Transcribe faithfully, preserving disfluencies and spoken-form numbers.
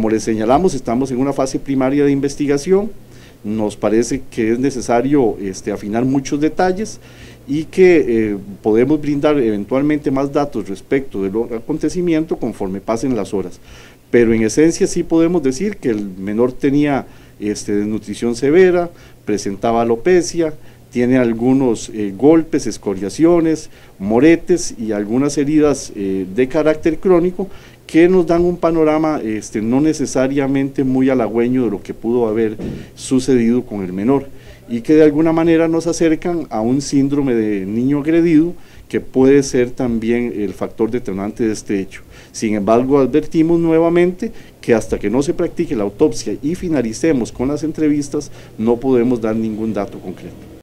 Como les señalamos, estamos en una fase primaria de investigación, nos parece que es necesario este, afinar muchos detalles y que eh, podemos brindar eventualmente más datos respecto del acontecimiento conforme pasen las horas. Pero en esencia sí podemos decir que el menor tenía este, desnutrición severa, presentaba alopecia, tiene algunos eh, golpes, escoriaciones, moretes y algunas heridas eh, de carácter crónico que nos dan un panorama este, no necesariamente muy halagüeño de lo que pudo haber sucedido con el menor y que de alguna manera nos acercan a un síndrome de niño agredido que puede ser también el factor detonante de este hecho. Sin embargo, advertimos nuevamente que hasta que no se practique la autopsia y finalicemos con las entrevistas no podemos dar ningún dato concreto.